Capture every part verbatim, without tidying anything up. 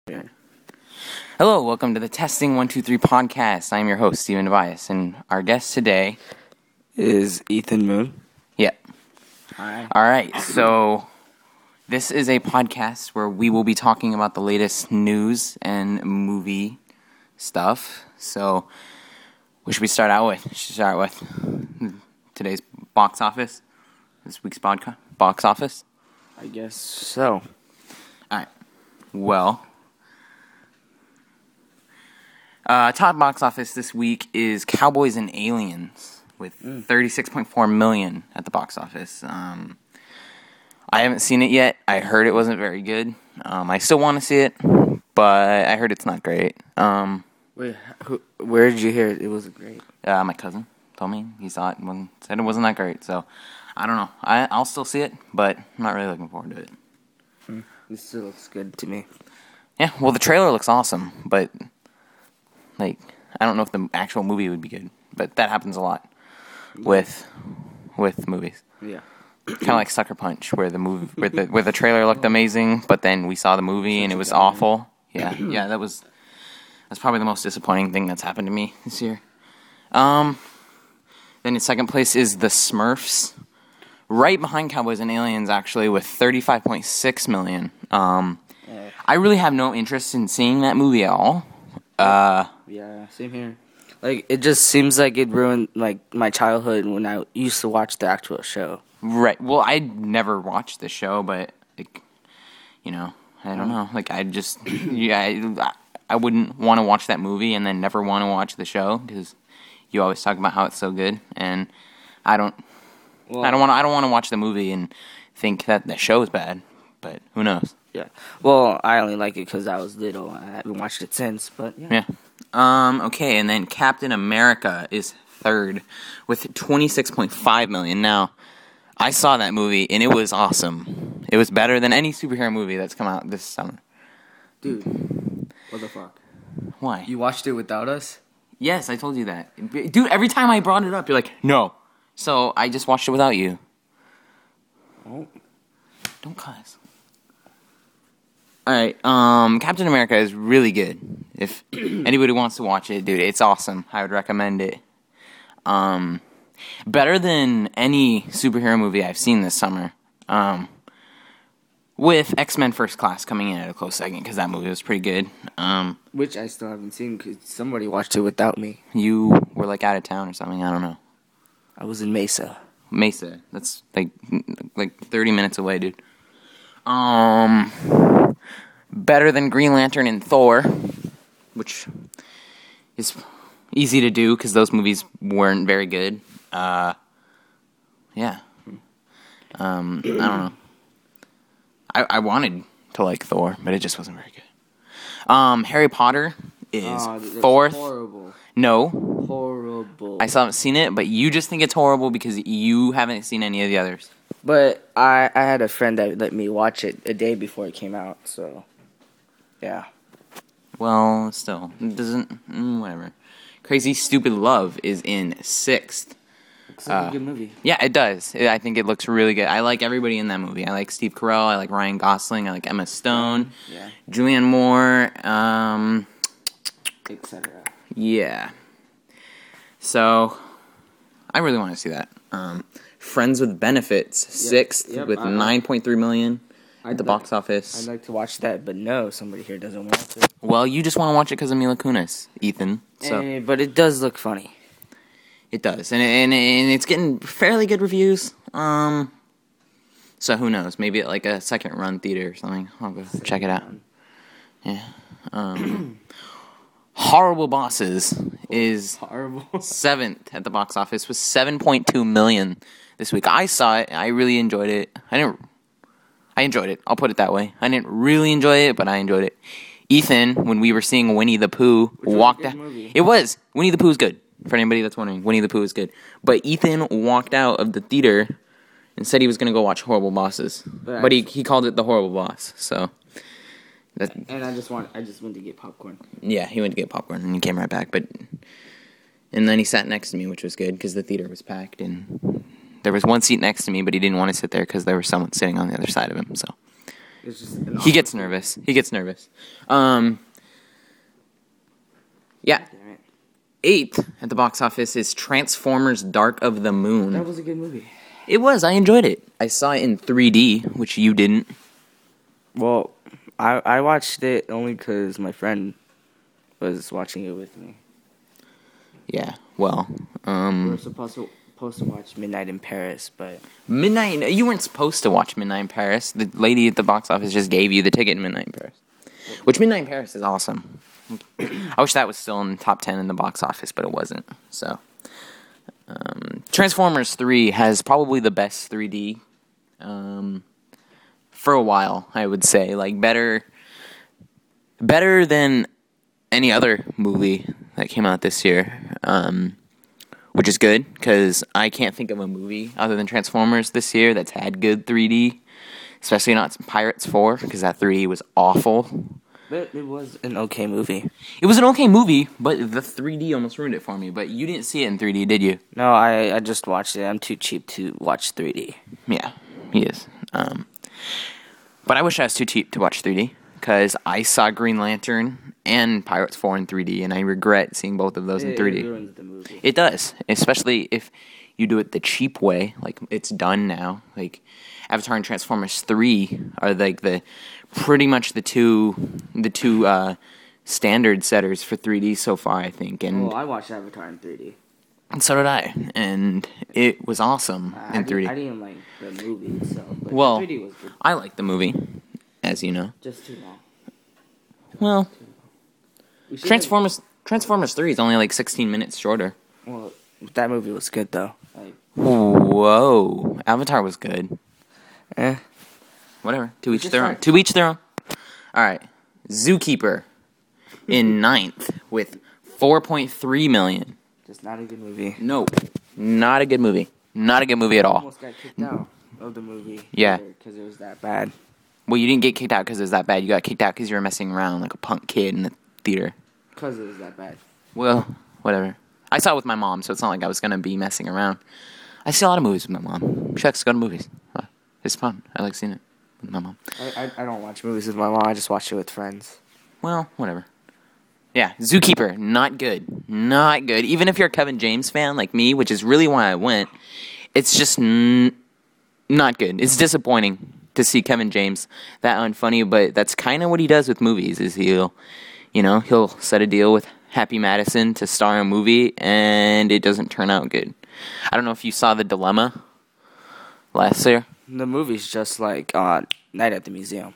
Yeah. Hello, welcome to the Testing one two three podcast. I'm your host, Stephen Tobias, and our guest today Is Ethan Moon? Yeah. Hi. Alright, so this is a podcast where we will be talking about the latest news and movie stuff. So, what should we start out with? We should start with today's box office. This week's bodca- box office. I guess so. Alright. Well, uh, top box office this week is Cowboys and Aliens with Mm. thirty-six point four million at the box office. Um, I haven't seen it yet. I heard it wasn't very good. Um, I still want to see it, but I heard it's not great. Um, Wait, who, where did you hear it? It was great. uh, my cousin told me he saw it and said it wasn't that great. So I don't know. I, I'll still see it, but I'm not really looking forward to it. Hmm. This still looks good to me. Yeah, well, the trailer looks awesome, but, like, I don't know if the actual movie would be good. But that happens a lot with with movies. Yeah. Kind of like Sucker Punch, where the movie, where the where the trailer looked amazing, but then we saw the movie and it was awful. Yeah, yeah, that was that's probably the most disappointing thing that's happened to me this year. Um, then in second place is The Smurfs, right behind Cowboys and Aliens, actually, with thirty-five point six million. Um, I really have no interest in seeing that movie at all. Uh, Yeah, same here. Like, it just seems like it ruined, like, my childhood when I used to watch the actual show. right. Well, I never watched the show, but like, you know, I don't know. Like, I just, yeah, I, I wouldn't want to watch that movie and then never want to watch the show because you always talk about how it's so good, and I don't. Well, I don't want. I don't want to watch the movie and think that the show is bad. But who knows? Yeah. Well, I only like it because I was little. I haven't watched it since, but yeah. Yeah. Um. Okay, and then Captain America is third with twenty-six point five million. Now, I saw that movie and it was awesome. It was better than any superhero movie that's come out this summer. Dude, what the fuck? Why? You watched it without us? Yes, I told you that, dude. Every time I brought it up, you're like, no. So I just watched it without you. Oh. Don't cuss. Alright, um, Captain America is really good. If anybody wants to watch it, dude, it's awesome. I would recommend it. Um, better than any superhero movie I've seen this summer. Um, with X-Men First Class coming in at a close second, because that movie was pretty good. Um, Which I still haven't seen because somebody watched it without me. you were, like, out of town or something, I don't know. I was in Mesa. Mesa. That's, like, like thirty minutes away, dude. Um... Better than Green Lantern and Thor, which is easy to do because those movies weren't very good. Uh, yeah. Um, I don't know. I, I wanted to like Thor, but it just wasn't very good. Um, Harry Potter is Oh, that's fourth. horrible. No. Horrible. I still haven't seen it, but you just think it's horrible because you haven't seen any of the others. But I, I had a friend that let me watch it a day before it came out, so... Yeah. Well, still, it doesn't, mm, whatever. Crazy Stupid Love is in sixth. Looks like Uh, a good movie. Yeah, it does. I think it looks really good. I like everybody in that movie. I like Steve Carell. I like Ryan Gosling. I like Emma Stone. Yeah. Julianne Moore. Um, et cetera. yeah. So, I really want to see that. Um, Friends with Benefits, sixth Yep, with I- nine point three million at the I'd box like- office. I'd like to watch that, but no, somebody here doesn't want to. Well, you just want to watch it because of Mila Kunis, Ethan. So. Eh, but it does look funny. It does, and, and and it's getting fairly good reviews. Um, so who knows? Maybe at like a second run theater or something. I'll go Second check it out. run. Yeah. Um, Horrible Bosses is Horrible. seventh at the box office with seven point two million this week. I saw it. I really enjoyed it. I didn't. I enjoyed it. I'll put it that way. I didn't really enjoy it, but I enjoyed it. Ethan, when we were seeing Winnie the Pooh, was a walked good out. movie. It was. Winnie the Pooh's good. For anybody that's wondering, Winnie the Pooh is good. But Ethan walked out of the theater and said he was going to go watch Horrible Bosses. But But he, he called it The Horrible Boss. So, that, And I just want, I just went to get popcorn. yeah, he went to get popcorn and he came right back. But And then he sat next to me, which was good because the theater was packed. And there was one seat next to me, but he didn't want to sit there because there was someone sitting on the other side of him. So It's just an He gets nervous. He gets nervous. Um, yeah. Damn it. Eighth at the box office is Transformers: Dark of the Moon. That was a good movie. It was. I enjoyed it. I saw it in three D, which you didn't. Well, I I watched it only because my friend was watching it with me. Yeah. Well, We um, were supposed to supposed to watch Midnight in Paris, but Midnight. You weren't supposed to watch Midnight in Paris. The lady at the box office just gave you the ticket in Midnight in Paris, which Midnight in Paris is awesome. I wish that was still in the top ten in the box office, but it wasn't. So, um, Transformers three has probably the best three D um, for a while. I would say, like better, better than any other movie that came out this year, um, which is good because I can't think of a movie other than Transformers this year that's had good three D, especially not Pirates four because that three D was awful. But it was an okay movie. It was an okay movie, but the three D almost ruined it for me. But you didn't see it in three D, did you? No, I I just watched it. I'm too cheap to watch three D. Yeah, he is. Um, but I wish I was too cheap to watch three D because I saw Green Lantern and Pirates four in three D, and I regret seeing both of those in three D. It ruins the movie. It does, especially if you do it the cheap way, like it's done now. Like Avatar and Transformers three are like the pretty much the two the two uh, standard setters for three D so far, I think. And Well, I watched Avatar in three D. And so did I, and it was awesome I, in I three D. Didn't, I didn't like the movie itself, but Well, the three D was good. I like the movie, as you know. Just too long. Well, We should've- Transformers Transformers three is only like sixteen minutes shorter. Well, that movie was good though. Like, Whoa, Avatar was good. eh. Whatever, to each just their own. tried- To each their own. All right, Zookeeper in ninth with four point three million. Just not a good movie. No, not a good movie. Not a good movie at all. Almost got kicked out of the movie. Yeah. Because it was that bad. Well, you didn't get kicked out because it was that bad. You got kicked out because you were messing around like a punk kid in the theater. Because it was that bad. Well, whatever. I saw it with my mom, so it's not like I was going to be messing around. I see a lot of movies with my mom. She likes to go to movies. It's fun. I like seeing it with my mom. I, I I don't watch movies with my mom. I just watch it with friends. Well, whatever. Yeah, Zookeeper, not good. Not good. Even if you're a Kevin James fan like me, which is really why I went, it's just n- not good. It's disappointing to see Kevin James that unfunny, but that's kind of what he does with movies, is he'll, you know, he'll set a deal with Happy Madison to star in a movie, and it doesn't turn out good. I don't know if you saw The Dilemma last year. The movie's just like uh, Night at the Museum.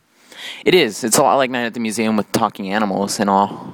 It is. It's a lot like Night at the Museum with talking animals and all.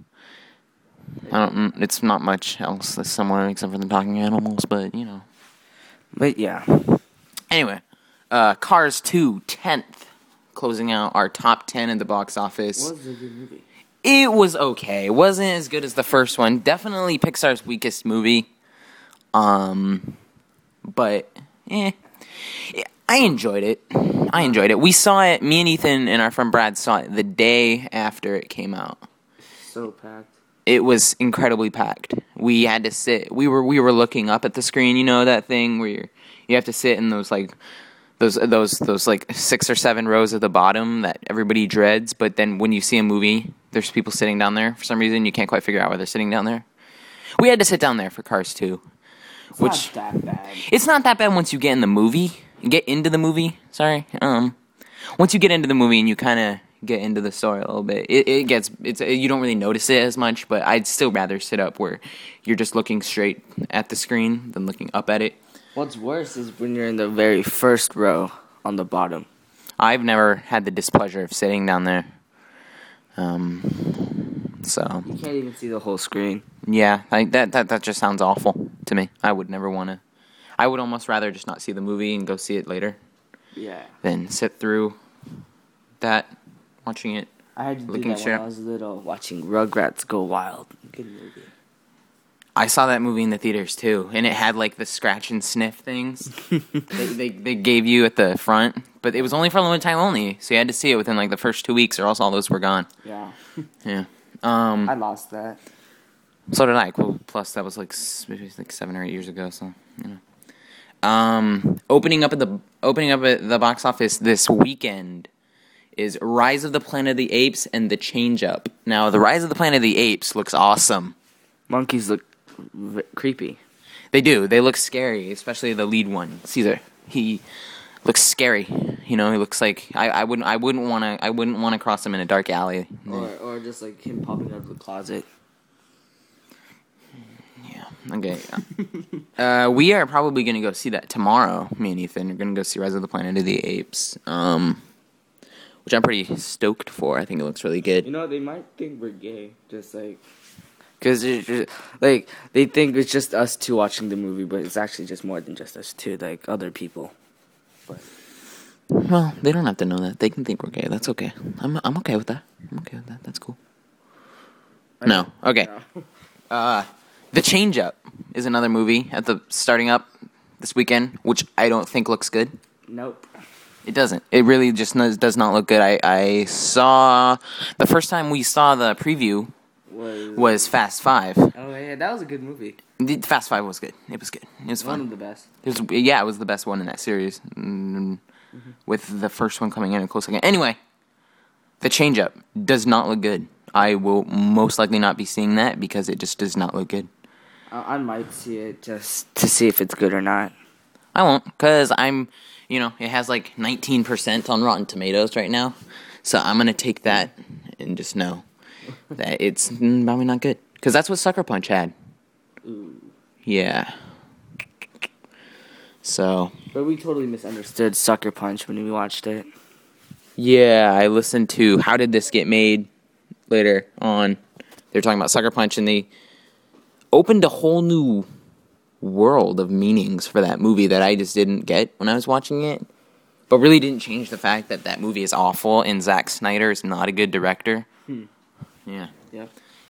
I don't. It's not much else that's similar except for the talking animals, but you know. But yeah. Anyway, uh, Cars two, tenth, closing out our top ten at the box office. It was a good movie. It was okay. It wasn't as good as the first one. Definitely Pixar's weakest movie. Um, but eh. I enjoyed it. I enjoyed it. We saw it, me and Ethan and our friend Brad saw it the day after it came out. So packed. It was incredibly packed. We had to sit. We were we were looking up at the screen. You know that thing where you're, you have to sit in those like those those those like six or seven rows at the bottom that everybody dreads. But then when you see a movie, there's people sitting down there for some reason. You can't quite figure out why they're sitting down there. We had to sit down there for Cars two. It's Which, not that bad. It's not that bad once you get in the movie. Get into the movie. Sorry. Um, once you get into the movie and you kind of get into the story a little bit, it, it gets it's you don't really notice it as much. But I'd still rather sit up where you're just looking straight at the screen than looking up at it. What's worse is when you're in the very first row on the bottom. I've never had the displeasure of sitting down there. Um, so You can't even see the whole screen. yeah, I, that that that just sounds awful to me. I would never want to. I would almost rather just not see the movie and go see it later Yeah. than sit through that, watching it. I had to do Looking that when straight- I was little, watching Rugrats Go Wild. Good movie. I saw that movie in the theaters too, and it had like the scratch and sniff things they, they they gave you at the front, but it was only for a limited time only, so you had to see it within like the first two weeks, or else all those were gone. Yeah. Yeah. Um. I lost that. So did I. Well, plus that was like s- maybe like seven or eight years ago. So you know. Um, opening up at the opening up at the box office this weekend is Rise of the Planet of the Apes and The Change Up. Now, the Rise of the Planet of the Apes looks awesome. Monkeys look v- creepy. They do. They look scary, especially the lead one, Caesar. He looks scary. You know, he looks like I, I wouldn't I wouldn't want to I wouldn't want to cross him in a dark alley. Or or just like him popping out of the closet. Yeah. Okay. uh, we are probably gonna go see that tomorrow. Me and Ethan are gonna go see Rise of the Planet of the Apes. Um, which I'm pretty stoked for. I think it looks really good. You know, they might think we're gay, just like, cause like they think it's just us two watching the movie, but it's actually just more than just us two, like other people. But well, they don't have to know that. They can think we're gay. That's okay. I'm I'm okay with that. I'm okay with that. That's cool. No. Okay. No. Uh, The Change Up is another movie at the starting up this weekend, which I don't think looks good. Nope. It doesn't. It really just no, does not look good. I, I saw the first time we saw the preview Was, was Fast Five. Oh yeah, that was a good movie. The Fast Five was good. It was good. It was One fun. of the best. It was, yeah, it was the best one in that series, mm, mm-hmm. with the first one coming in a close second. Anyway, The Change Up does not look good. I will most likely not be seeing that because it just does not look good. I, I might see it just to see if it's good or not. I won't, because I'm, you know, it has like nineteen percent on Rotten Tomatoes right now. So I'm going to take that and just know that it's probably not good. Because that's what Sucker Punch had. Ooh. Yeah. So. But we totally misunderstood Sucker Punch when we watched it. Yeah, I listened to How Did This Get Made later on. They're talking about Sucker Punch, and they opened a whole new world of meanings for that movie that I just didn't get when I was watching it. But really didn't change the fact that that movie is awful and Zack Snyder is not a good director. Hmm. Yeah. Yeah.